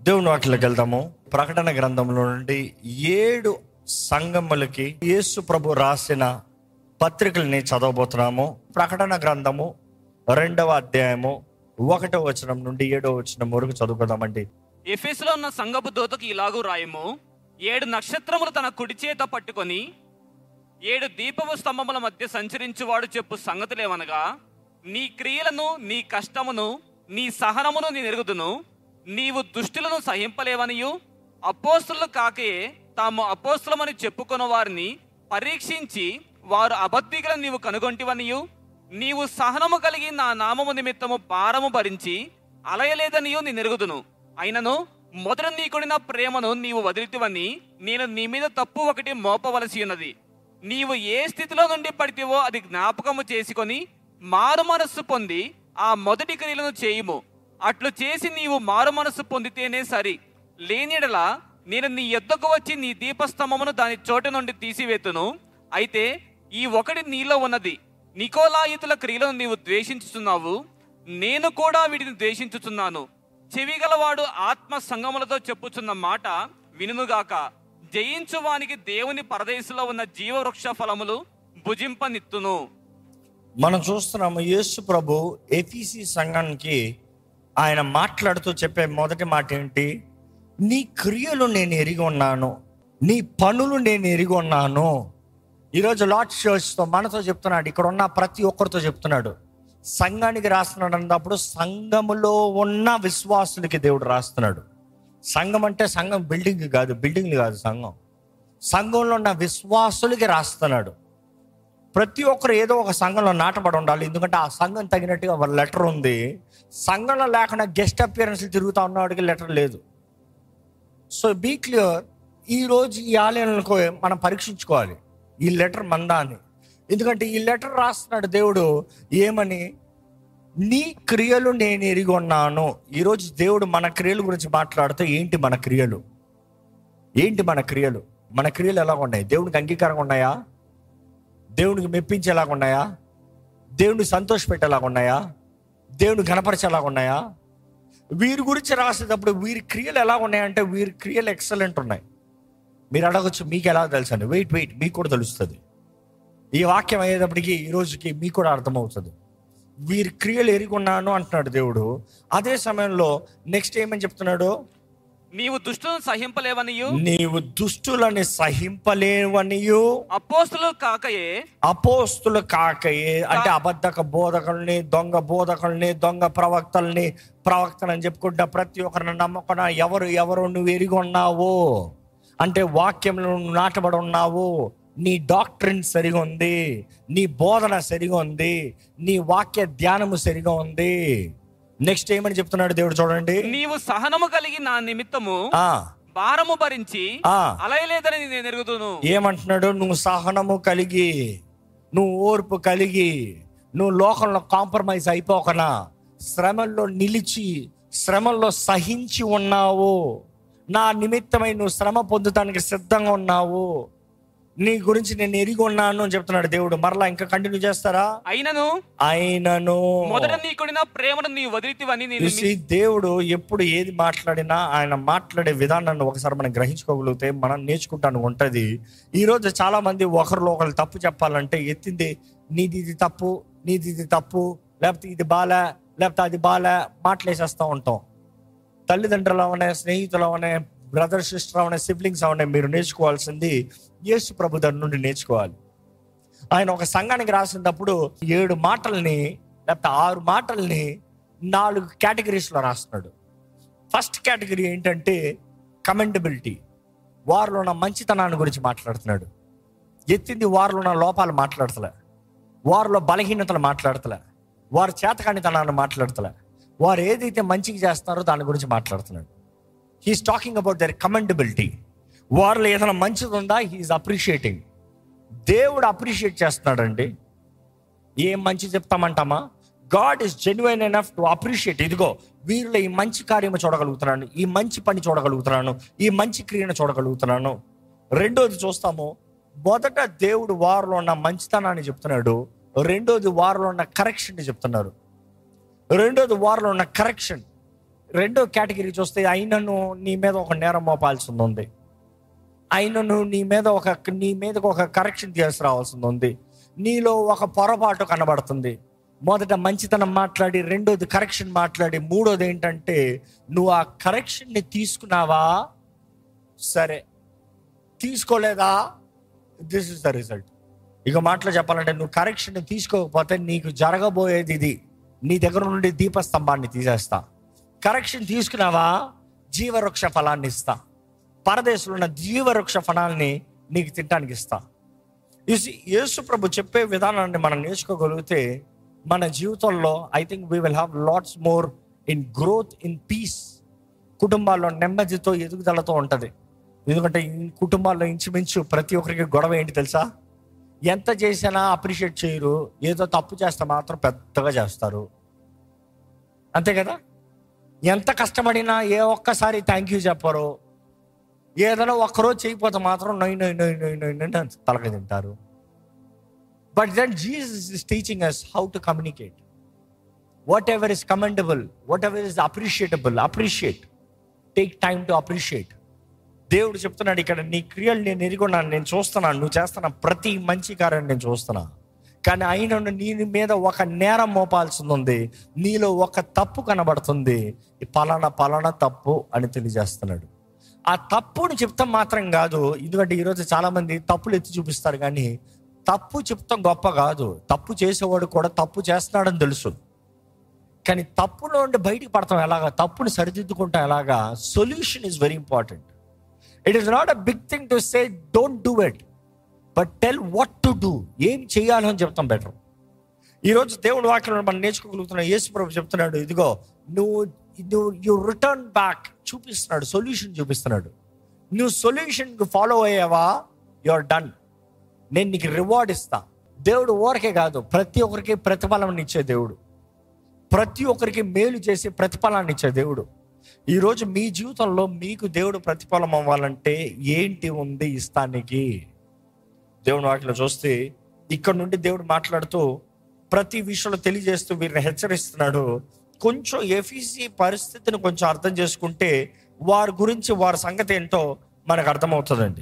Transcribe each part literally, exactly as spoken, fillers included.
దేవుని వాటిలోకి వెళ్దాము. ప్రకటన గ్రంథంలో నుండి ఏడు సంఘములకి యేసు ప్రభు రాసిన పత్రికల్ని చదవబోతున్నాము. ప్రకటన గ్రంథము రెండవ అధ్యాయము ఒకటో వచనం నుండి ఏడో వచనం వరకు చదువుకుందామండి. ఎఫెసులో ఉన్న సంఘపు దూతకు ఇలాగూ రాయము. ఏడు నక్షత్రములు తన కుడి చేత పట్టుకొని ఏడు దీపము స్తంభముల మధ్య సంచరించువాడు చెప్పు సంగతులేమనగా, నీ క్రియలను, నీ కష్టమును, నీ సహనమును నీ ఎరుగుదును. నీవు దుష్టులను సహింపలేవనియు, అపోస్తులు కాకే తాము అపోస్తులమని చెప్పుకున్న వారిని పరీక్షించి వారు అబద్ధికులను నీవు కనుగొంటివనియు, నీవు సహనము కలిగి నా నామము నిమిత్తము భారము భరించి అలయలేదనియు నేను ఎరుగుదును. అయినను మొదట నీకుడిన ప్రేమను నీవు వదిలితివని నేను నీ మీద తప్పు ఒకటి మోపవలసి ఉన్నది. నీవు ఏ స్థితిలో నుండి పడితేవో అది జ్ఞాపకము చేసుకొని మారు మనస్సు పొంది ఆ మొదటి క్రియలను చేయుము. అట్లు చేసి నీవు మారు మనస్సు పొందితేనే సరి. లేనియడల నేను నీ యొద్దకు వచ్చి నీ దీపస్తంభమును దాని చోటు నుండి తీసివేతును. అయితే ఈ ఒకటి నీలో ఉన్నది, నికోలాయితుల క్రియలను నీవు ద్వేషించుచున్నావు, నేను కూడా వీటిని ద్వేషించుచున్నాను. చెవిగలవాడు ఆత్మ సంగములతో చెప్పుచున్న మాట వినుగాక. జయించు వానికి దేవుని పరదేశంలో ఉన్న జీవవృక్ష ఫలములు భుజింపనిత్తును. మనం చూస్తున్నాము యేసు ప్రభు ఎఫీసీ సంఘానికి ఆయన మాట్లాడుతూ చెప్పే మొదటి మాట ఏంటి? నీ క్రియలు నేను ఎరిగి ఉన్నాను, నీ పనులు నేను ఎరిగి ఉన్నాను. ఈరోజు లార్డ్ చర్చ్తో మనతో చెప్తున్నాడు, ఇక్కడ ఉన్న ప్రతి ఒక్కరితో చెప్తున్నాడు. సంఘానికి రాస్తున్నాడు అన్నప్పుడు సంఘములో ఉన్న విశ్వాసులకి దేవుడు రాస్తున్నాడు. సంఘం అంటే సంఘం బిల్డింగ్ కాదు, బిల్డింగ్ కాదు సంఘం. సంఘంలో ఉన్న విశ్వాసులకి రాస్తున్నాడు. ప్రతి ఒక్కరు ఏదో ఒక సంఘంలో నాటబడి ఉండాలి, ఎందుకంటే ఆ సంఘం తగినట్టుగా ఒక లెటర్ ఉంది. సంఘంలో లేకుండా గెస్ట్ అపియరెన్స్లు తిరుగుతూ ఉన్నవాడికి లెటర్ లేదు. సో బీ క్లియర్, ఈరోజు ఈ ఆలయాలకు మనం పరీక్షించుకోవాలి ఈ లెటర్ మందా అని. ఎందుకంటే ఈ లెటర్ రాస్తున్నాడు దేవుడు ఏమని? నీ క్రియలు నేను ఎరిగి ఉన్నాను. ఈరోజు దేవుడు మన క్రియల గురించి మాట్లాడితే ఏంటి మన క్రియలు? ఏంటి మన క్రియలు? మన క్రియలు ఎలాగ ఉన్నాయి? దేవునికి అంగీకారంగా ఉన్నాయా? దేవునికి మెప్పించేలాగా ఉన్నాయా? దేవుని సంతోషపెట్టేలాగా ఉన్నాయా? దేవుని ఘనపరిచేలాగా ఉన్నాయా? వీరి గురించి రాసేటప్పుడు వీరి క్రియలు ఎలా ఉన్నాయంటే వీరి క్రియలు ఎక్సలెంట్ ఉన్నాయి. మీరు అడగచ్చు, మీకు ఎలా తెలుసు అండి? వెయిట్ వెయిట్ మీకు కూడా తెలుస్తుంది. ఈ వాక్యం అయ్యేటప్పటికి ఈ రోజుకి మీకు కూడా అర్థమవుతుంది. వీరి క్రియలు ఎరిగి ఉన్నాను అంటున్నాడు దేవుడు. అదే సమయంలో నెక్స్ట్ ఏమని చెప్తున్నాడు? నీవు దుష్టులను సహింపలేవనియు, నీవు దుష్టులని సహింపలేవనియు, అపోస్తులు కాకయే అపోస్తులు కాకయే అంటే అబద్ధక బోధకుల్ని, దొంగ బోధకుల్ని, దొంగ ప్రవక్తల్ని ప్రవక్తలు అని చెప్పుకుంటా ప్రతి ఒక్కరిని నమ్మకుండా ఎవరు ఎవరు నువ్వు ఎరిగి ఉన్నావు అంటే వాక్యంలో నువ్వు నాటబడి ఉన్నావు. నీ డాక్ట్రిన్ సరిగా ఉంది, నీ బోధన సరిగా ఉంది, నీ వాక్య ధ్యానము సరిగా ఉంది. నెక్స్ట్ ఏమని చెప్తున్నాడు దేవుడు చూడండి. నీవు సహనము కలిగి నా నిమిత్తము భారము భరించి అలయలేదని నేను ఎరుగుదును. ఏమంటున్నాడు? నువ్వు సహనము కలిగి, నువ్వు ఓర్పు కలిగి, నువ్వు లోకంలో కాంప్రమైజ్ అయిపోకనా శ్రమల్లో నిలిచి శ్రమల్లో సహించి ఉన్నావు. నా నిమిత్తమై నువ్వు శ్రమ పొందుతానికి సిద్ధంగా ఉన్నావు. నీ గురించి నేను ఎరిగి ఉన్నాను అని చెప్తున్నాడు దేవుడు. మరలా ఇంకా కంటిన్యూ చేస్తారా? అయినను అయినను మొదట నీకుడిన ప్రేమను నీవు వదిలితివని నేను. దేవుడు ఎప్పుడు ఏది మాట్లాడినా ఆయన మాట్లాడే విధానాన్ని ఒకసారి మనం గ్రహించుకోగలిగితే మనం నేర్చుకుంటాను ఉంటది. ఈ రోజు చాలా మంది ఒకరిలో ఒకరు తప్పు చెప్పాలంటే ఎత్తింది నీది ఇది తప్పు, నీది ఇది తప్పు, లేకపోతే ఇది బాలే, లేకపోతే అది బాలే మాట్లాడేసేస్తూ ఉంటాం. తల్లిదండ్రులు అవనే, స్నేహితులు అవనే, బ్రదర్ సిస్టర్ అవనే, సిబ్లింగ్స్ అవనే మీరు నేర్చుకోవాల్సింది యేసు ప్రభు దగ్గర నుండి నేర్చుకోవాలి. ఆయన ఒక సంఘానికి రాసినప్పుడు ఏడు మాటల్ని లేకపోతే ఆరు మాటల్ని నాలుగు కేటగిరీస్లో రాస్తున్నాడు. ఫస్ట్ కేటగిరీ ఏంటంటే కమెండబిలిటీ, వారిలో ఉన్న మంచితనాన్ని గురించి మాట్లాడుతున్నాడు. ఎత్తింది వారిలో ఉన్న లోపాలు మాట్లాడతలే, వారిలో బలహీనతలు మాట్లాడతలే, వారి చేతకానితనాన్ని మాట్లాడతలే, వారు ఏదైతే మంచిగా చేస్తున్నారో దాని గురించి మాట్లాడుతున్నాడు. He is talking about their commendability. వారిలో ఏదైనా మంచిది ఉందా హీఈస్ అప్రిషియేటింగ్. దేవుడు అప్రిషియేట్ చేస్తున్నాడండి. ఏం మంచి చెప్తామంటామా? God is genuine enough to appreciate. ఇదిగో వీరిలో ఈ మంచి కార్యము చూడగలుగుతున్నాను, ఈ మంచి పని చూడగలుగుతున్నాను, ఈ మంచి క్రియను చూడగలుగుతున్నాను. రెండోది చూస్తాము, మొదట దేవుడు వారిలో ఉన్న మంచితనాన్ని చెప్తున్నాడు, రెండోది వారిలో ఉన్న కరెక్షన్ చెప్తున్నారు. రెండోది వారిలో ఉన్న కరెక్షన్. రెండో కేటగిరీ చూస్తే అయినను నీ మీద ఒక నేరం మోపాల్సింది ఉంది, అయినను నీ మీద ఒక నీ మీదకి ఒక కరెక్షన్ తీసుకురావాల్సింది ఉంది, నీలో ఒక పొరపాటు కనబడుతుంది. మొదట మంచితనం మాట్లాడి, రెండోది కరెక్షన్ మాట్లాడి, మూడోది ఏంటంటే నువ్వు ఆ కరెక్షన్ని తీసుకున్నావా, సరే తీసుకోలేదా, దిస్ ఇస్ ద రిజల్ట్. ఇక మాటలో చెప్పాలంటే నువ్వు కరెక్షన్ తీసుకోకపోతే నీకు జరగబోయేది ఇది, నీ దగ్గర నుండి దీపస్తంభాన్ని తీసేస్తా. కరెక్షన్ తీసుకున్నావా, జీవవృక్ష ఫలాన్ని ఇస్తా, పరదేశంలో ఉన్న జీవవృక్ష ఫలాన్ని నీకు తినడానికి ఇస్తా. యేసు ప్రభు చెప్పే విధానాన్ని మనం నేర్చుకోగలిగితే మన జీవితంలో I think we will have lots more in growth, in peace. కుటుంబాల్లో నెమ్మదితో ఎదుగుదలతో ఉంటుంది. ఎందుకంటే ఈ కుటుంబాల్లో ఇంచుమించు ప్రతి ఒక్కరికి గొడవ ఏంటి తెలుసా, ఎంత చేసినా అప్రిషియేట్ చేయరు, ఏదో తప్పు చేస్తే మాత్రం పెద్దగా చేస్తారు, అంతే కదా. ఎంత కష్టపడినా ఏ ఒక్కసారి థ్యాంక్ యూ చెప్పరు, ఏదైనా ఒక్కరోజు చేయకపోతే మాత్రం నై నై నై నై నై నై తలక తింటారు. But then Jesus is teaching us how to communicate. Whatever is commendable, whatever is appreciable, appreciate. Take time to appreciate. దేవుడు చెప్తున్నాడు ఇక్కడ, నీ క్రియలు నేను ఎరుగున్నాను, నేను చూస్తున్నాను, నువ్వు చేస్తున్న ప్రతి మంచి కార్యాన్ని నేను చూస్తున్నా, కానీ అయినా నీ మీద ఒక నేరం మోపాల్సింది ఉంది, నీలో ఒక తప్పు కనబడుతుంది, పలానా పలానా తప్పు అని తెలియజేస్తున్నాడు. ఆ తప్పుని చెప్తాం మాత్రం కాదు, ఎందుకంటే ఈరోజు చాలా మంది తప్పులు ఎత్తి చూపిస్తారు, కానీ తప్పు చెప్తాం గొప్ప కాదు. తప్పు చేసేవాడు కూడా తప్పు చేస్తున్నాడని తెలుసు, కానీ తప్పులో ఉండి బయటికి పడతాం ఎలాగా, తప్పుని సరిదిద్దుకుంటాం ఎలాగా. Solution is very important. It is not a big thing to say don't do it, but tell what to do. ఏం చేయాలో అని చెప్తాం బెటర్. ఈరోజు దేవుడు వాక్యంలో మనం నేర్చుకోగలుగుతున్నాం. యేసు ప్రభు చెప్తున్నాడు, ఇదిగో నువ్వు నువ్వు యు రిటర్న్ బ్యాక్ చూపిస్తున్నాడు, సొల్యూషన్ చూపిస్తున్నాడు. నువ్వు సొల్యూషన్కి ఫాలో అయ్యావా, యు ఆర్ డన్, నేను నీకు రివార్డ్ ఇస్తా. దేవుడు ఊరికే కాదు, ప్రతి ఒక్కరికి ప్రతిఫలాన్ని ఇచ్చే దేవుడు, ప్రతి ఒక్కరికి మేలు చేసి ప్రతిఫలాన్ని ఇచ్చే దేవుడు. ఈరోజు మీ జీవితంలో మీకు దేవుడు ప్రతిఫలం అవ్వాలంటే ఏంటి ఉంది ఇస్తానికి? దేవుని వాటిలో చూస్తే ఇక్కడ నుండి దేవుడు మాట్లాడుతూ ప్రతి విషయంలో తెలియజేస్తూ వీరిని హెచ్చరిస్తున్నాడు. కొంచెం ఎఫీసీ పరిస్థితిని కొంచెం అర్థం చేసుకుంటే వారి గురించి వారి సంగతి ఏంటో మనకు అర్థమవుతుందండి.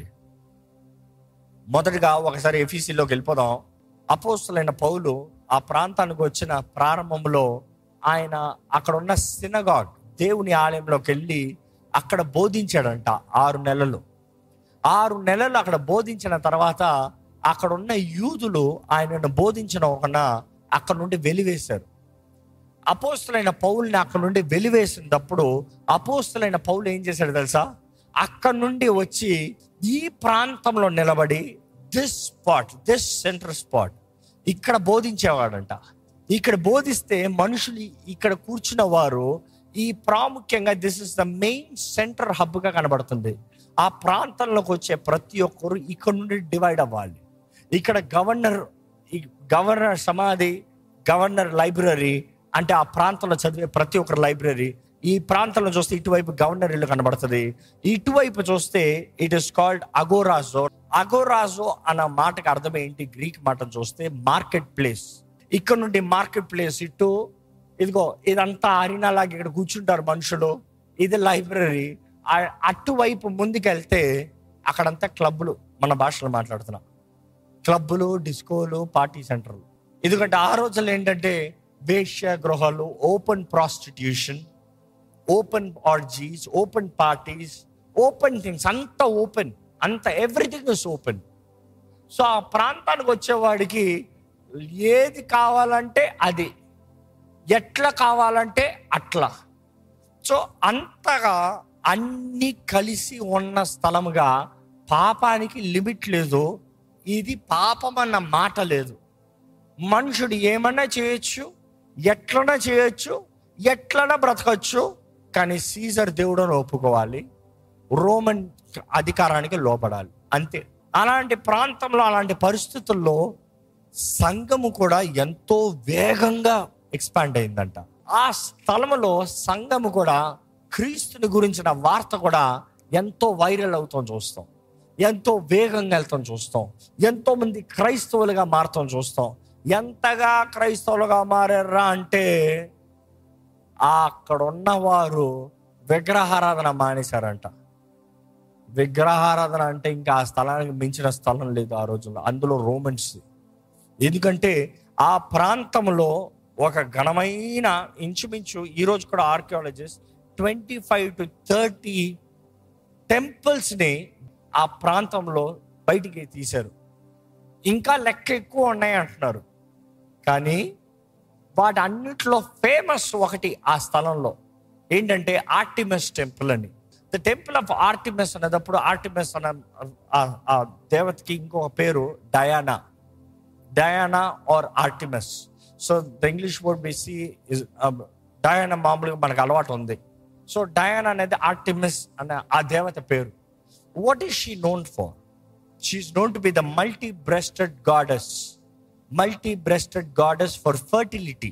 మొదటిగా ఒకసారి ఎఫీసీలోకి వెళ్ళిపోదాం. అపోస్తలుడైన పౌలు ఆ ప్రాంతానికి వచ్చిన ప్రారంభంలో ఆయన అక్కడ ఉన్న సినగాగ్, దేవుని ఆలయంలోకి వెళ్ళి అక్కడ బోధించాడంట ఆరు నెలలు. ఆరు నెలలు అక్కడ బోధించిన తర్వాత అక్కడ ఉన్న యూదులు ఆయనను బోధించిన ఒకన అక్కడ నుండి వెలివేశారు. అపోస్తలుడైన పౌలుని అక్కడ నుండి వెలివేసినప్పుడు అపోస్తలుడైన పౌలు ఏం చేశాడు తెలుసా, అక్కడ నుండి వచ్చి ఈ ప్రాంతంలో నిలబడి this spot, this centre spot ఇక్కడ బోధించేవాడంట. ఇక్కడ బోధిస్తే మనుషులు ఇక్కడ కూర్చున్న వారు ఈ ప్రాముఖ్యంగా this is the main centre హబ్గా కనబడుతుంది. ఆ ప్రాంతంలోకి వచ్చే ప్రతి ఒక్కరు ఇక్కడ నుండి డివైడ్ అవ్వాలి. ఇక్కడ గవర్నర్ గవర్నర్ సమాధి, గవర్నర్ లైబ్రరీ అంటే ఆ ప్రాంతంలో చదివే ప్రతి ఒక్కరు లైబ్రరీ. ఈ ప్రాంతంలో చూస్తే ఇటువైపు గవర్నర్ ఇల్లు కనబడుతుంది, ఇటువైపు చూస్తే ఇట్ ఇస్ కాల్డ్ అగోరాజో. అగోరాజో అన్న మాటకి అర్థం ఏంటి? గ్రీక్ మాటను చూస్తే మార్కెట్ ప్లేస్. ఇక్కడ నుండి మార్కెట్ ప్లేస్ ఇటు, ఇదిగో ఇదంతా అరినాలాగా ఇక్కడ కూర్చుంటారు మనుషులు, ఇది లైబ్రరీ. అటువైపు ముందుకెళ్తే అక్కడంతా క్లబ్బులు, మన భాషలో మాట్లాడుతున్నాం, క్లబ్బులు, డిస్కోలు, పార్టీ సెంటర్లు. ఎందుకంటే ఆ రోజుల్లో ఏంటంటే వేశ్య గృహాలు, open prostitution, open orgies, open parties, open things, అంత ఓపెన్, అంత ఎవ్రీథింగ్ ఇస్ ఓపెన్. సో ఆ ప్రాంతానికి వచ్చేవాడికి ఏది కావాలంటే అది, ఎట్లా కావాలంటే అట్లా. సో అంతగా అన్ని కలిసి ఉన్న స్థలముగా, పాపానికి లిమిట్ లేదు, ఇది పాపం అన్న మాట లేదు. మనుషుడు ఏమన్నా చేయొచ్చు, ఎట్లన్నా చేయొచ్చు, ఎట్లన్నా బ్రతకచ్చు, కానీ సీజర్ దేవుడని ఒప్పుకోవాలి, రోమన్ అధికారానికి లోపడాలి, అంతే. అలాంటి ప్రాంతంలో, అలాంటి పరిస్థితుల్లో సంఘము కూడా ఎంతో వేగంగా ఎక్స్పాండ్ అయిందంట. ఆ స్థలములో సంఘము కూడా క్రీస్తుని గురించిన వార్త కూడా ఎంతో వైరల్ అవుతాం చూస్తాం, ఎంతో వేగంగా వెళ్తాం చూస్తాం, ఎంతో మంది క్రైస్తవులుగా మారుతాం చూస్తాం. ఎంతగా క్రైస్తవులుగా మారారా అంటే అక్కడ ఉన్నవారు విగ్రహారాధన మానేశారంట. విగ్రహారాధన అంటే ఇంకా ఆ స్థలానికి మించిన స్థలం లేదు ఆ రోజుల్లో, అందులో రోమన్స్. ఎందుకంటే ఆ ప్రాంతంలో ఒక ఘనమైన ఇంచుమించు ఈరోజు కూడా archaeologist twenty five to thirty టెంపుల్స్ని ఆ ప్రాంతంలో బయటికి తీశారు. ఇంకా లెక్క ఎక్కువ ఉన్నాయి అంటున్నారు, కానీ వాటి అన్నిట్లో ఫేమస్ ఒకటి ఆ స్థలంలో ఏంటంటే ఆర్టిమస్ టెంపుల్ అని. ద టెంపుల్ ఆఫ్ ఆర్టిమస్ అనేటప్పుడు ఆర్టిమస్ అనే ఆ దేవతకి ఇంకొక పేరు Diana, Diana or Artemis. So the English word we see is Diana. మామూలుగా మనకు అలవాటు ఉంది. సో డయానా అనేది ఆర్టిమస్ అనే ఆ దేవత పేరు. What is she known for? She is known to be the multi breasted goddess. Multi breasted goddess for fertility.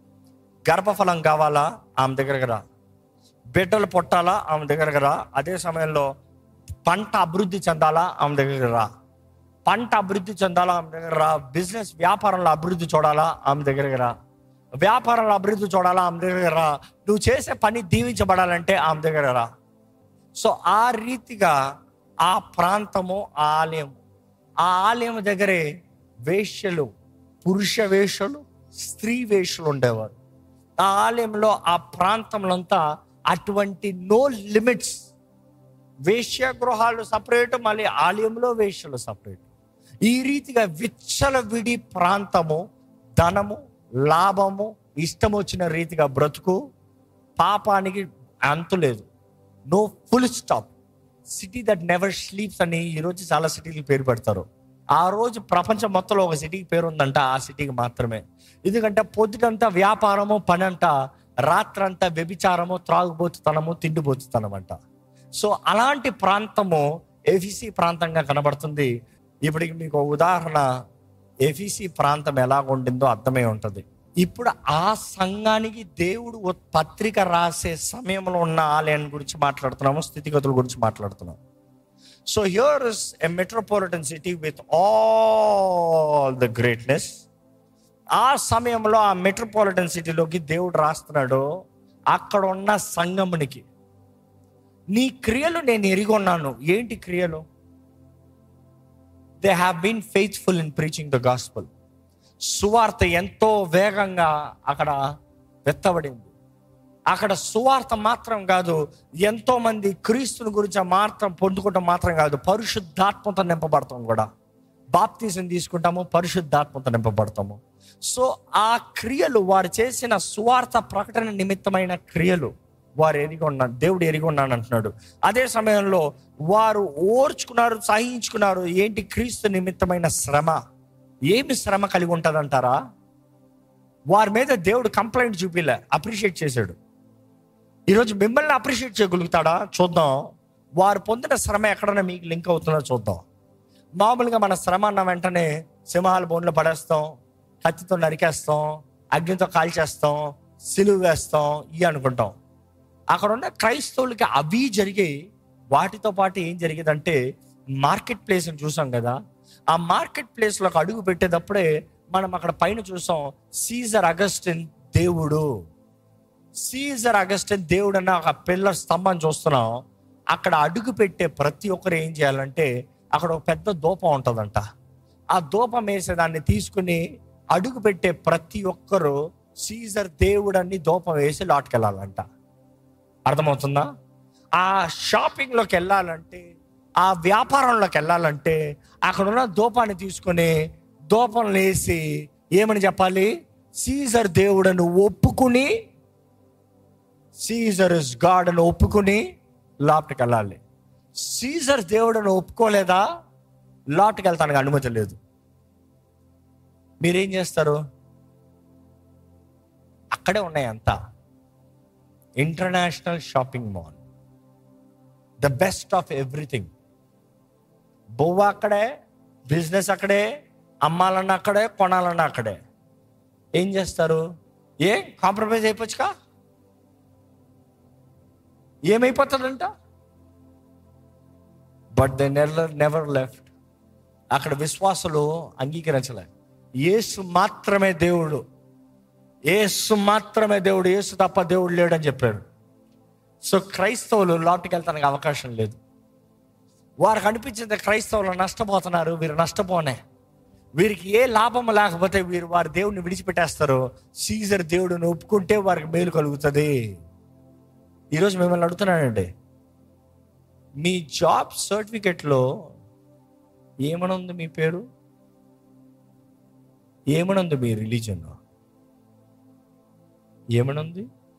గర్భఫలం కావాలా ఆమె దగ్గరకు రా, బిడ్డలు పుట్టాలా ఆమె దగ్గరకు రా, అదే సమయంలో పంట అభివృద్ధి చెందాలా ఆమె దగ్గరకు రా, పంట అభివృద్ధి చెందాలా ఆమె దగ్గర రా, బిజినెస్ వ్యాపారంలో అభివృద్ధి చూడాలా ఆమె దగ్గరకు రా, వ్యాపారంలో అభివృద్ధి చూడాలా ఆమె దగ్గర రా, నువ్వు చేసే పని దీవించబడాలంటే ఆమె దగ్గర రా. సో ఆ రీతిగా ఆ ప్రాంతము, ఆ ఆలయం, ఆ ఆలయం దగ్గరే వేశ్యలు, పురుష వేషలు, స్త్రీ వేషలు ఉండేవారు. ఆ ఆలయంలో ఆ ప్రాంతంలో అంతా అటువంటి నో లిమిట్స్. వేశ్య గృహాలు సపరేట్, మళ్ళీ ఆలయంలో వేశ్యలు సపరేట్. ఈ రీతిగా విచ్చల విడి ప్రాంతము, ధనము, లాభము, ఇష్టం వచ్చిన రీతిగా బ్రతుకు, పాపానికి అంతు లేదు. No full stop. City that never sleeps అని ఈరోజు చాలా సిటీలకు పేరు పెడతారు. ఆ రోజు ప్రపంచం మొత్తంలో ఒక సిటీకి పేరు ఉందంట, ఆ సిటీకి మాత్రమే. ఎందుకంటే పొద్దుటంతా వ్యాపారము, పని అంట, రాత్రంతా వ్యభిచారము, త్రాగుబోతుతనము, తిండిబోతుతనం అంట. సో అలాంటి ప్రాంతము ఎఫీసీ ప్రాంతంగా కనబడుతుంది. ఇప్పటికి మీకు ఉదాహరణ ఎఫీసీ ప్రాంతం ఎలా ఉండిందో అర్థమై ఉంటుంది. ఇప్పుడు ఆ సంఘానికి దేవుడు పత్రిక రాసే సమయంలో ఉన్న ఆలయాన్ని గురించి మాట్లాడుతున్నాము, స్థితిగతుల గురించి మాట్లాడుతున్నాము. So here is a metropolitan city with all the greatness. ఆ సమయంలో ఆ మెట్రోపాలిటన్ సిటీలోకి దేవుడు రాస్తున్నాడు అక్కడ ఉన్న సంఘమునికి, నీ క్రియలు నేను ఎరిగి ఉన్నాను. ఏంటి క్రియలు? They have been faithful in preaching the gospel. సువార్త ఎంతో వేగంగా అక్కడ వెత్తబడింది. అక్కడ సువార్త మాత్రం కాదు, ఎంతో మంది క్రీస్తుని గురించి మాత్రం పొందుకోవటం మాత్రం కాదు, పరిశుద్ధాత్మతో నింపబడతాం కూడా. బాప్తిజం తీసుకుంటాము, పరిశుద్ధాత్మతో నింపబడతాము. సో ఆ క్రియలు, వారు చేసిన సువార్త ప్రకటన నిమిత్తమైన క్రియలు వారు ఎరిగి ఉన్నారు, దేవుడు ఎరిగి ఉన్నాడు అంటున్నాడు. అదే సమయంలో వారు ఓర్చుకున్నారు, సహించుకున్నారు. ఏంటి? క్రీస్తు నిమిత్తమైన శ్రమ. ఏమి శ్రమ కలిగి ఉంటుంది అంటారా? వారి మీద దేవుడు కంప్లైంట్ చూపిలే, అప్రిషియేట్ చేశాడు. ఈరోజు మిమ్మల్ని అప్రిషియేట్ చేయగలుగుతాడా? చూద్దాం. వారు పొందిన శ్రమ ఎక్కడన్నా మీకు లింక్ అవుతుందో చూద్దాం. మామూలుగా మన శ్రమ అన్న వెంటనే సింహాల బోన్లో పడేస్తాం, కత్తితో నరికేస్తాం, అగ్నితో కాల్చేస్తాం, సిలువ వేస్తాం, ఇవి అనుకుంటాం. అక్కడ ఉన్న క్రైస్తవులకి అవి జరిగాయి. వాటితో పాటు ఏం జరిగేదంటే మార్కెట్ ప్లేస్ని చూసాం కదా, ఆ మార్కెట్ ప్లేస్లోకి అడుగు పెట్టేటప్పుడే మనం అక్కడ పైన చూసాం సీజర్ అగస్టిన్ దేవుడు. సీజర్ అగస్టిన్ దేవుడు అన్న ఒక పిల్లర్ స్తంభం చూస్తున్నాం. అక్కడ అడుగు పెట్టే ప్రతి ఒక్కరు ఏం చేయాలంటే అక్కడ ఒక పెద్ద దూపం ఉంటుందంట. ఆ దూపం వేసేదాన్ని తీసుకుని అడుగు పెట్టే ప్రతి ఒక్కరు సీజర్ దేవుడు అని దూపం వేసి లాట్కెళ్ళాలంట. అర్థమవుతుందా? ఆ షాపింగ్లోకి వెళ్ళాలంటే, ఆ వ్యాపారంలోకి వెళ్ళాలంటే అక్కడ ఉన్న దూపాన్ని తీసుకుని దూపం వేసి ఏమని చెప్పాలి? సీజర్ దేవుడని ఒప్పుకుని, సీజర్ ఇస్ గాడ్ అని ఒప్పుకుని లోపలికి వెళ్ళాలి. సీజర్ దేవుడని ఒప్పుకోలేదా లోపలికి వెళ్తానికి అనుమతి లేదు. మీరేం చేస్తారు? అక్కడే ఉన్నాయి అంతా. International shopping mall, the best of everything. బొవ్వ అక్కడే, బిజినెస్ అక్కడే, అమ్మాలన్నా అక్కడే, కొనాలన్నా అక్కడే. ఏం చేస్తారు? ఏ కాంప్రమైజ్ అయిపోవచ్చుగా? ఏమైపోతుందంట? But they never never left. అక్కడ విశ్వాసులు అంగీకరించలే. యేసు మాత్రమే దేవుడు, యేసు మాత్రమే దేవుడు, యేసు తప్ప దేవుడు లేడని చెప్పారు. సో క్రైస్తవులు లోపలికి వెళ్తానికి అవకాశం లేదు. వారికి అనిపించింది క్రైస్తవులు నష్టపోతున్నారు, వీరు నష్టపోనే, వీరికి ఏ లాభం లేకపోతే వీరు వారి దేవుడిని విడిచిపెట్టేస్తారు. సీజర్ దేవుడిని ఒప్పుకుంటే వారికి మేలు కలుగుతుంది. ఈరోజు మిమ్మల్ని అడుగుతున్నానండి, మీ జాబ్ సర్టిఫికెట్లో ఏమనుంది? మీ పేరు ఏమనుంది? మీ రిలీజన్ ఏమనుంది?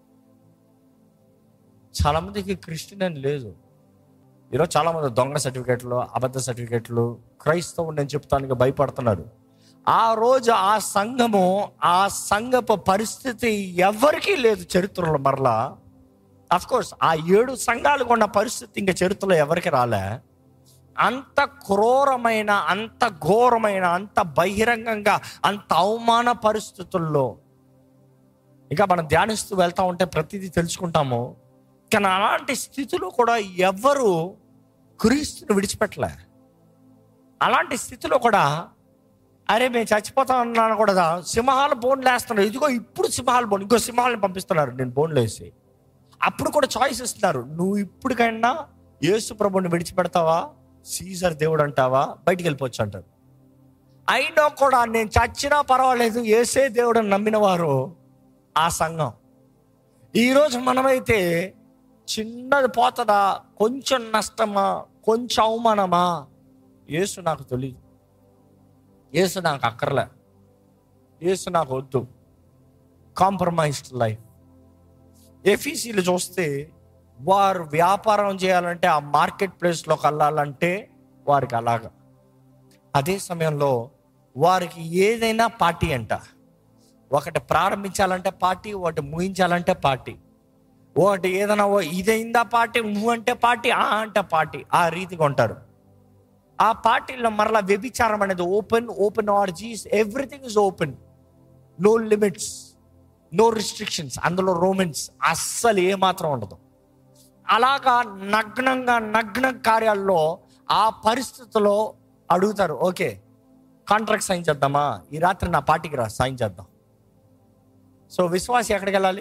చాలామందికి క్రిస్టియన్ అని లేదు. ఈరోజు చాలామంది దొంగ సర్టిఫికెట్లు, అబద్ధ సర్టిఫికెట్లు, క్రైస్తవుడు నేను చెప్తానికి భయపడుతున్నారు. ఆ రోజు ఆ సంఘము, ఆ సంఘపు పరిస్థితి ఎవరికీ లేదు చరిత్రలో. మరలా అఫ్కోర్స్ ఆ ఏడు సంఘాలకు ఉన్న పరిస్థితి ఇంకా చరిత్రలో ఎవరికి రాలే. అంత క్రూరమైన, అంత ఘోరమైన, అంత బహిరంగంగా, అంత అవమాన పరిస్థితుల్లో ఇంకా మనం ధ్యానిస్తూ వెళ్తా ఉంటే ప్రతిదీ తెలుసుకుంటాము. కానీ అలాంటి స్థితిలో కూడా ఎవరు క్రీస్తుని విడిచిపెట్టలే. అలాంటి స్థితిలో కూడా అరే మేము చచ్చిపోతాం అన్నాను కూడా సింహాలు బోన్లు వేస్తున్నారు. ఇదిగో ఇప్పుడు సింహాలు బోన్, ఇంకో సింహాలను పంపిస్తున్నారు నేను బోన్లు వేసి. అప్పుడు కూడా చాయిస్ ఇస్తున్నారు, నువ్వు ఇప్పటికైనా యేసు ప్రభుని విడిచిపెడతావా, సీజర్ దేవుడు అంటావా, బయటికి వెళ్ళిపోవచ్చు అంటారు. అయినా కూడా నేను చచ్చినా పర్వాలేదు యేసే దేవుడు అని నమ్మిన వారు ఆ సంఘం. ఈరోజు మనమైతే చిన్నది పోతుందా, కొంచెం నష్టమా, కొంచెం అవమానమా, యేసు నాకు తెలియదు, యేసు నాకు అక్కర్లే, యేసు నాకు వద్దు, కాంప్రమైజ్డ్ లైఫ్. ఎఫీసీలు చూస్తే వారు వ్యాపారం చేయాలంటే ఆ మార్కెట్ ప్లేస్లోకి వెళ్ళాలంటే వారికి అలాగా. అదే సమయంలో వారికి ఏదైనా పార్టీ అంట. ఒకటి ప్రారంభించాలంటే పార్టీ, ఒకటి ముగించాలంటే పార్టీ, ఒకటి ఏదైనా ఇదైందా పార్టీ, నువ్వు అంటే పార్టీ, ఆ అంటే పార్టీ, ఆ రీతిగా ఉంటారు. ఆ పార్టీలో మరలా వ్యభిచారం అనేది open, open orgies, everything is open, no limits, no restrictions. అందులో రోమెన్స్ అస్సలు ఏమాత్రం ఉండదు. అలాగా నగ్నంగా నగ్న కార్యాల్లో ఆ పరిస్థితుల్లో అడుగుతారు, ఓకే కాంట్రాక్ట్ సైన్ చేద్దామా, ఈ రాత్రి నా పార్టీకి రా సైన్ చేద్దాం. సో విశ్వాసి ఎక్కడికి వెళ్ళాలి?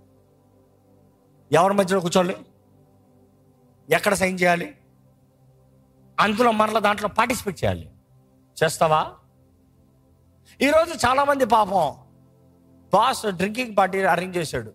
ఎవరి మధ్యలో కూర్చోాలి? ఎక్కడ సైన్ చేయాలి? అందులో మరలా దాంట్లో పార్టిసిపేట్ చేయాలి. చేస్తావా? ఈరోజు చాలామంది పాపం బాస్ డ్రింకింగ్ పార్టీ అరేంజ్ చేశాడు,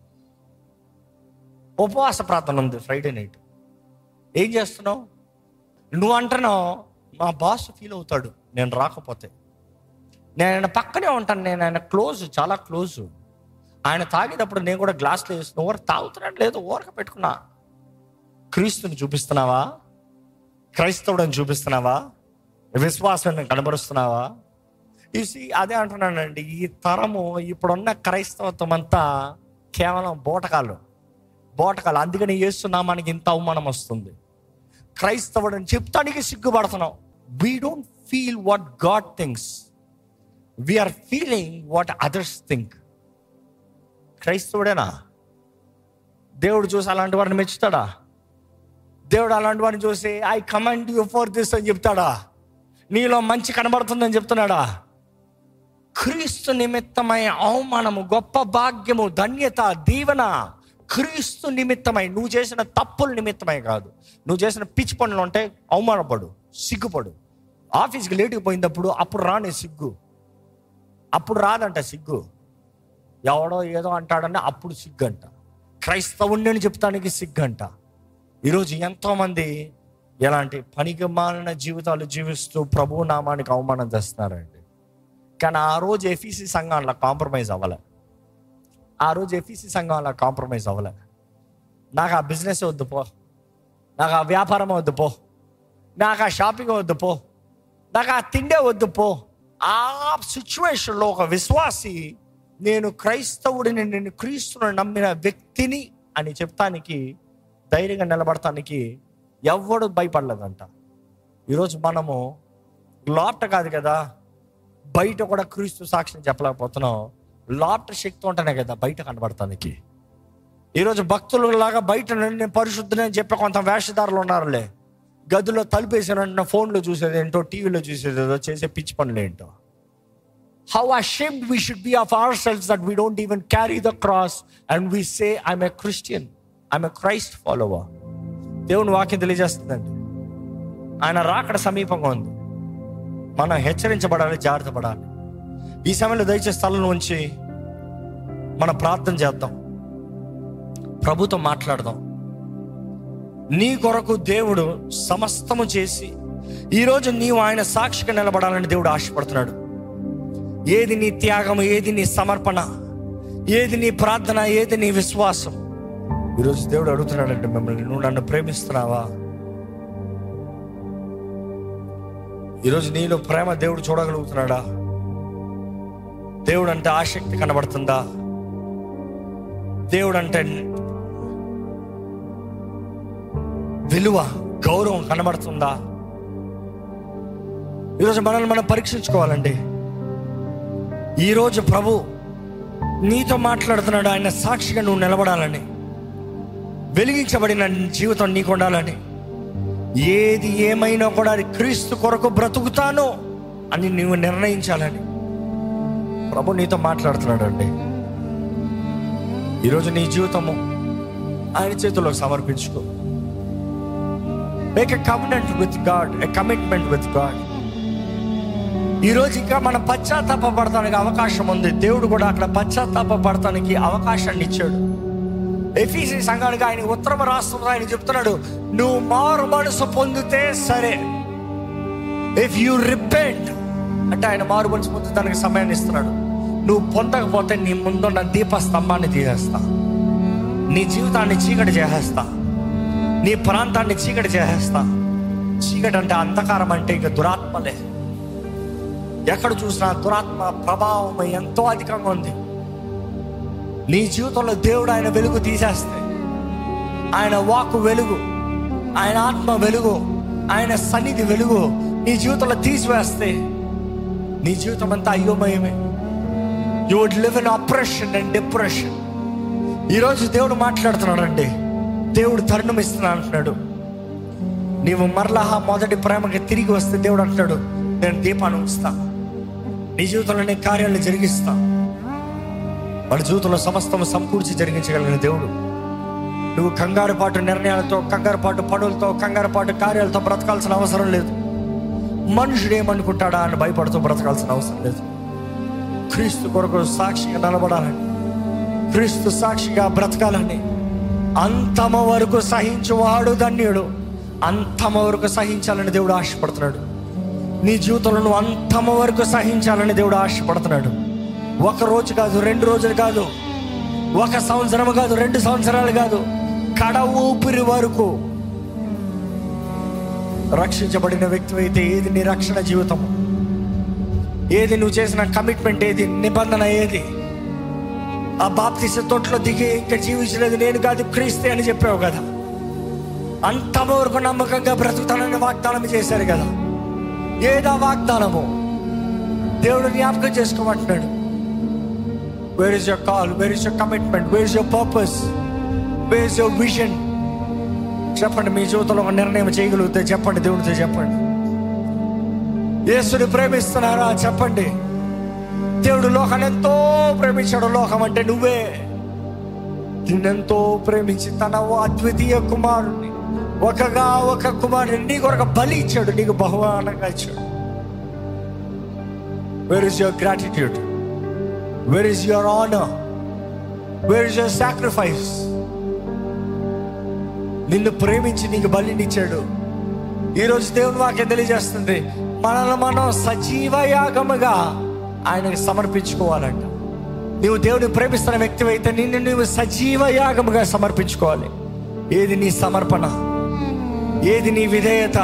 ఉపవాస ప్రార్థన ఉంది ఫ్రైడే నైట్. ఏం చేస్తున్నావు? నువ్వు అంటున్నావు మా బాస్ ఫీల్ అవుతాడు నేను రాకపోతే, నేను ఆయన పక్కనే ఉంటాను, నేను ఆయన క్లోజ్, చాలా క్లోజ్. ఆయన తాగేటప్పుడు నేను కూడా గ్లాస్లో వేస్తున్నా, ఓర తాగుతున్నాడు లేదు ఓరక పెట్టుకున్నా. క్రీస్తుని చూపిస్తున్నావా? క్రైస్తవుడని చూపిస్తున్నావా? విశ్వాసాన్ని కనబరుస్తున్నావా? చూసి అదే అంటున్నానండి, ఈ తరము ఇప్పుడున్న క్రైస్తవత్వం అంతా కేవలం బోటకాలు బోటకాలు అందుకని యేసునామానికి ఇంత అవమానం వస్తుంది. క్రైస్తవుడని చెప్తానికి సిగ్గుపడుతున్నాం. We don't feel what God thinks, we are feeling what others think. క్రైస్తవుడేనా? దేవుడు చూసి అలాంటి వారిని మెచ్చుతాడా? దేవుడు అలాంటి వారిని చూసి I command you for this అని చెప్తాడా? నీలో మంచి కనబడుతుందని చెప్తున్నాడా? క్రీస్తు నిమిత్తమై అవమానము, గొప్ప భాగ్యము, ధన్యత, దీవెన క్రీస్తు నిమిత్తమై, నువ్వు చేసిన తప్పుల నిమిత్తమై కాదు. నువ్వు చేసిన పిచ్చి పనులు ఉంటే అవమానపడు, సిగ్గుపడు. ఆఫీస్కి లేటుకు పోయినప్పుడు అప్పుడు రాని సిగ్గు, అప్పుడు రాదంట సిగ్గు. ఎవడో ఏదో అంటాడని అప్పుడు సిగ్గు అంట. క్రైస్తవుణ్ణి అని చెప్తానికి సిగ్గు అంట. ఈరోజు ఎంతోమంది ఎలాంటి పనికి మాలిన జీవితాలు జీవిస్తూ ప్రభు నామానికి అవమానం తెస్తున్నారండి. కానీ ఆ రోజు ఎఫీసీ సంఘం అలా కాంప్రమైజ్ అవ్వలే. ఆ రోజు ఎఫీసీ సంఘం అలా కాంప్రమైజ్ అవ్వలే. నాకు ఆ బిజినెస్ వద్దు పో, నాకు ఆ వ్యాపారం వద్దు పో, నాకు ఆ షాపింగ్ వద్దు పో, నాకు ఆ తిండే వద్దు పో. ఆ సిచ్యువేషన్లో ఒక విశ్వాసి నేను క్రైస్తవుడిని, నేను క్రీస్తుని నమ్మిన వ్యక్తిని అని చెప్తానికి, ధైర్యంగా నిలబడటానికి ఎవడు భయపడలేదంట. ఈరోజు మనము లోపట కాదు కదా, బయట కూడా క్రీస్తు సాక్ష్యం చెప్పలేకపోతున్నాం. లోపట శక్తి ఉంటేనే కదా బయట కనబడటానికి. ఈరోజు భక్తులు లాగా బయట నేను పరిశుద్ధుని అని చెప్పే కొంత వేషధారులు ఉన్నారులే. గదిలో తలుపేసిన ఫోన్లో చూసేది ఏంటో, టీవీలో చూసేది ఏదో, చేసే పిచ్చి పనులు ఏంటో. How ashamed we should be of ourselves that we don't even carry the cross and we say, I'm a Christian, I'm a Christ follower. దేవుని వాక్యం తెలియజేస్తుందండి, ఆయన రాకడ సమీపంగా ఉంది. మనం హెచ్చరించబడాలి, జాగ్రత్త పడాలి. ఈ సమయంలో దయచేసి స్థలం ఉంచి మనం ప్రార్థన చేద్దాం, ప్రభుతో మాట్లాడదాం. నీ కొరకు దేవుడు సమస్తము చేసి ఈరోజు నీవు ఆయన సాక్షిగా నిలబడాలని దేవుడు ఆశపడుతున్నాడు. ఏది నీ త్యాగం, ఏది నీ సమర్పణ, ఏది నీ ప్రార్థన, ఏది నీ విశ్వాసం? ఈరోజు దేవుడు అడుగుతున్నాడంటే మిమ్మల్ని, నువ్వు నన్ను ప్రేమిస్తున్నావా? ఈరోజు నీలో ప్రేమ దేవుడు చూడగలుగుతున్నాడా? దేవుడు అంటే ఆసక్తి కనబడుతుందా? దేవుడు అంటే విలువ, గౌరవం కనబడుతుందా? ఈరోజు మనల్ని మనం పరీక్షించుకోవాలండి. ఈరోజు ప్రభు నీతో మాట్లాడుతున్నాడు, ఆయన సాక్షిగా నువ్వు నిలబడాలని, వెలిగించబడిన జీవితం నీకు ఉండాలని. ఏది ఏమైనా కూడా అది క్రీస్తు కొరకు బ్రతుకుతాను అని నువ్వు నిర్ణయించాలని ప్రభు నీతో మాట్లాడుతున్నాడు అండి. ఈరోజు నీ జీవితము ఆయన చేతుల్లో సమర్పించుకో. Make a commitment with God, a commitment with God. ఈరోజు ఇంకా మనం పశ్చాత్తాప పడటానికి అవకాశం ఉంది. దేవుడు కూడా అక్కడ పశ్చాత్తాప పడటానికి అవకాశాన్ని ఇచ్చాడు. ఎఫీసీ సంఘానికి ఆయన ఉత్తరం రాష్ట్రంలో ఆయన చెప్తున్నాడు, నువ్వు మారు మనసు పొందితే సరే, ఇఫ్ యూ రిపెంట్ అంటే ఆయన మారు మనసు పొందడానికి సమయాన్ని ఇస్తున్నాడు. నువ్వు పొందకపోతే నీ ముందున్న దీప స్తంభాన్ని తీసేస్తా, నీ జీవితాన్ని చీకటి చేసేస్తా, నీ ప్రాంతాన్ని చీకటి చేసేస్తా. చీకటి అంటే అంధకారం, అంటే ఇక దురాత్మలే. ఎక్కడ చూసినా దురాత్మ ప్రభావం ఎంతో అధికంగా ఉంది. నీ జీవితంలో దేవుడు ఆయన వెలుగు తీసేస్తే, ఆయన వాక్కు వెలుగు, ఆయన ఆత్మ వెలుగు, ఆయన సన్నిధి వెలుగు నీ జీవితంలో తీసివేస్తే నీ జీవితం అంతా అయోమయమే. You would live in oppression and depression. ఈరోజు దేవుడు మాట్లాడుతున్నాడు అండి, దేవుడు తరుణం ఇస్తున్నాడు అంటున్నాడు. నీవు మరలా మొదటి ప్రేమకి తిరిగి వస్తే దేవుడు అంటున్నాడు, నేను దీపాన్ని ఉంచుతా, నీ జీవితంలో నేను కార్యాలను జరిగిస్తా. వాళ్ళ జీవితంలో సమస్తము సమకూర్చి జరిగించగలిగిన దేవుడు. నువ్వు కంగారు పాటు నిర్ణయాలతో, కంగారు పాటు పనులతో, కంగారు పాటు కార్యాలతో బ్రతకాల్సిన అవసరం లేదు. మనుషుడు ఏమనుకుంటాడా అని భయపడుతూ బ్రతకాల్సిన అవసరం లేదు. క్రీస్తు కొరకు సాక్షిగా నిలబడాలని, క్రీస్తు సాక్షిగా బ్రతకాలని, అంతమ వరకు సహించువాడు ధన్యుడు. అంతమ వరకు సహించాలని దేవుడు ఆశపడుతున్నాడు. నీ జీవితంలో నువ్వు అంతమ వరకు సహించాలని దేవుడు ఆశపడుతున్నాడు. ఒక రోజు కాదు, రెండు రోజులు కాదు, ఒక సంవత్సరం కాదు, రెండు సంవత్సరాలు కాదు, కడ ఊపిరి వరకు. రక్షించబడిన వ్యక్తి అయితే ఏది నీ రక్షణ జీవితం, ఏది నువ్వు చేసిన కమిట్మెంట్, ఏది నిబంధన, ఏది ఆ బాప్తిస్మ తొట్లో దిగి ఇంకా జీవించలేదు నేను కాదు క్రీస్తే అని చెప్పావు కదా. అంతమ వరకు నమ్మకంగా బ్రతుకుతానని వాగ్దానం చేశారు కదా. ఏదా వాగ్దానము? దేవుడు జ్ఞాపకం చేసుకోమంటున్నాడు. Where is your call, where is your commitment, where is your purpose, where is your vision? చెప్పండి. మీ జీవితంలో ఒక నిర్ణయం చేయగలిగితే చెప్పండి, దేవుడితో చెప్పండి. యేసుని ప్రేమిస్తున్నారా? చెప్పండి. దేవుడు లోకాన్ని ఎంతో ప్రేమించాడు. లోకం అంటే నువ్వే. నిన్నెంతో ప్రేమించి తన అద్వితీయ కుమారుడిని, ఒకగా ఒక కుమారుడిని నీకు ఒక బలి ఇచ్చాడు, నీకు బహుమానంగా ఇచ్చాడు. Where is your gratitude? Where is your honour? Where is your sacrifice? నిన్ను ప్రేమించి నీకు బలిని ఇచ్చాడు. ఈరోజు దేవుని వాక్యం తెలియజేస్తుంది, మనల్ని మనం సజీవ యాగముగా ఆయనకు సమర్పించుకోవాలంట. నీవు దేవుని ప్రేమిస్తున్న వ్యక్తి అయితే నిన్ను నువ్వు సజీవ యాగముగా సమర్పించుకోవాలి. ఏది నీ సమర్పణ, ఏది నీ విధేయత?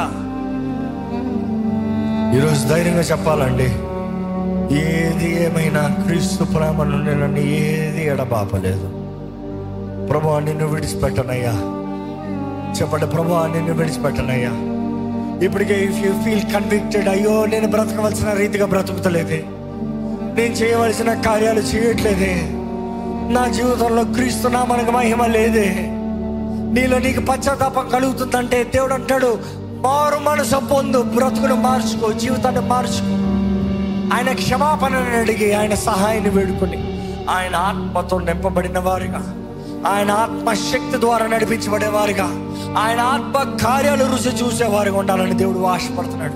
ఈరోజు ధైర్యంగా చెప్పాలండి, ఏది ఏమైనా క్రీస్తు ప్రేమ నుండి నన్ను ఏది ఎడబాపలేదు. ప్రభువా నిన్ను విడిచిపెట్టనయ్యా. చెప్పండి, ప్రభువా నిన్ను విడిచిపెట్టనయ్యా. ఇప్పటికే ఇఫ్ యూ ఫీల్ కన్విక్టెడ్, అయ్యో నేను బ్రతకవలసిన రీతిగా బ్రతుకుతలేదే, నేను చేయవలసిన కార్యాలు చేయట్లేదే, నా జీవితంలో క్రీస్తు నామమునకు మహిమ లేదే, నీలో నీకు పశ్చాత్తాపం కలుగుతుందంటే దేవుడు అంటాడు, మారు మనసు పొందు, బ్రతుకును మార్చుకో, జీవితాన్ని మార్చుకో. ఆయన క్షమాపణను అడిగి ఆయన సహాయాన్ని వేడుకొని ఆయన ఆత్మతో నింపబడిన వారుగా, ఆయన ఆత్మశక్తి ద్వారా నడిపించబడేవారుగా, ఆయన ఆత్మ కార్యాలు రుచి చూసేవారుగా ఉండాలని దేవుడు ఆశపడుతున్నాడు.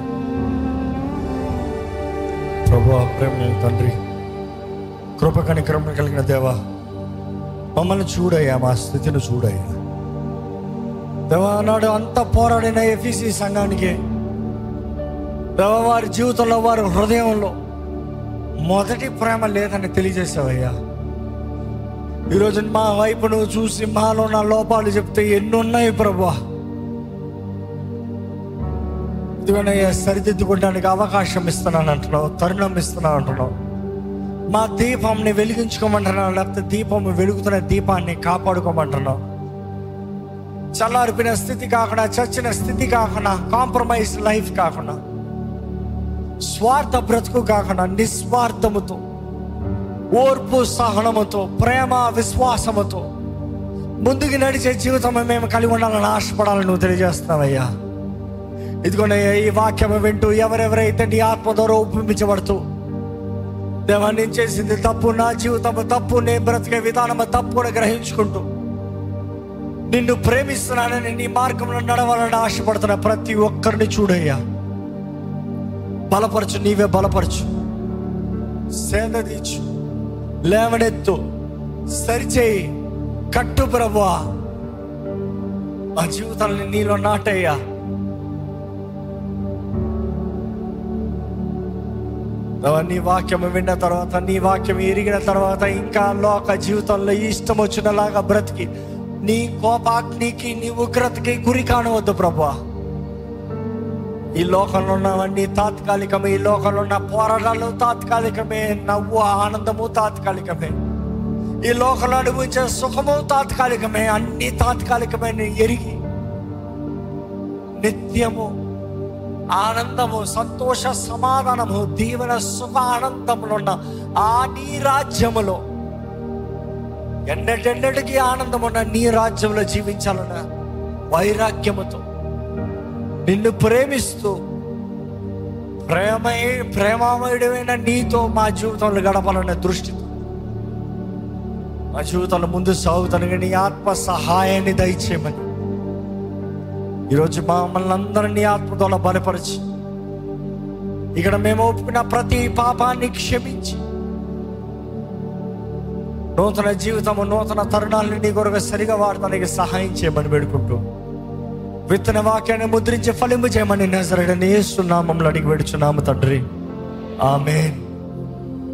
ప్రభువా, ప్రేమ తండ్రి, కృప కనికరం కలిగిన దేవా, మమ్మల్ని చూడయ్యా, మా స్థితిని చూడయ్యా దేవా. నాడు అంత పోరాడిన ఎఫీసీ సంఘానికి దేవా, వారి జీవితంలో, వారి హృదయంలో మొదటి ప్రేమ లేదని తెలియజేసావయ్యా. ఈరోజు మా వైపు నువ్వు చూసి మాలో నా లోపాలు చెప్తే ఎన్ని ఉన్నాయి ప్రభువా. ఇదిగోనయ్యా, సరిదిద్దుకోవడానికి అవకాశం ఇస్తున్నాను అంటున్నావు, తరుణం ఇస్తున్నావు అంటున్నావు. మా దీపంని వెలిగించుకోమంటున్నావు, లేకపోతే దీపం వెలుగుతున్న దీపాన్ని కాపాడుకోమంటున్నావు. చల్లారిపోయిన స్థితి కాకుండా, చచ్చిన స్థితి కాకుండా, కాంప్రమైజ్ లైఫ్ కాకుండా, స్వార్థ బ్రతుకు కాకుండా, నిస్వార్థముతో, ఓర్పు సహనముతో, ప్రేమ విశ్వాసముతో ముందుకు నడిచే జీవితం మేము కలిగి ఉండాలని ఆశపడాలని నువ్వు తెలియజేస్తున్నావయ్యా. ఇదిగోనయ్యా, ఈ వాక్యం వింటూ ఎవరెవరైతే నీ ఆత్మ ద్వారా ఉపయోగించబడుతూ దేవా, నేను చేసింది తప్పు, నా జీవితం తప్పు, నేను బ్రతికే విధానం తప్పు అని గ్రహించుకుంటూ నిన్ను ప్రేమిస్తున్నానని, నీ మార్గంలో నడవాలని ఆశపడుతున్న ప్రతి ఒక్కరిని చూడయ్యా. బలపరచు, నీవే బలపరచు, సేదదీచు, లేవనెత్తు, సరిచేయి, కట్టు ప్రభువా. మా జీవితాన్ని నీలో నాటయ్యా. నీ వాక్యం విన్న తర్వాత, నీ వాక్యం ఎరిగిన తర్వాత ఇంకా లోక జీవితంలో ఇష్టం వచ్చినలాగా బ్రతికి నీ కోపాగ్నికి, నీ ఉగ్రతకి గురి కానవద్దు ప్రభువా. ఈ లోకంలో ఉన్నవన్నీ తాత్కాలికమే, ఈ లోకంలో ఉన్న పోరాటాలు తాత్కాలికమే, నవ్వు ఆనందము తాత్కాలికమే, ఈ లోకంలో అనుభవించే సుఖము తాత్కాలికమే, అన్ని తాత్కాలికమే ఎరిగి నిత్యము ఆనందము, సంతోష, సమాధానము, దీవెన, సుఖ, ఆనందములో ఉన్న ఆ నీ రాజ్యములో, ఎన్నటెన్నటికీ ఆనందం ఉన్న నీ రాజ్యంలో జీవించాలన్న వైరాగ్యముతో నిన్ను ప్రేమిస్తూ ప్రేమై ప్రేమమయుడమైన నీతో మా జీవితంలో గడపాలనే దృష్టితో మా జీవితంలో ముందు సాగుతాను. నీ ఆత్మ సహాయాన్ని దయచేయమని ఈరోజు మమ్మల్ని అందరినీ నీ ఆత్మ ద్వారా బలపరిచి, ఇక్కడ మేము ఒప్పుకున్న ప్రతి పాపాన్ని క్షమించి నూతన జీవితము, నూతన తరుణాలను నీ కొరకు సరిగా వాడటానికి సహాయం చేయమని వేడుకుంటూ, విత్తన వాక్యాన్ని ముద్రించి ఫలింపు చేయమని నజరేయుడైన యేసు నామములో అడిగి వేడుచున్నాము తండ్రి, ఆమేన్.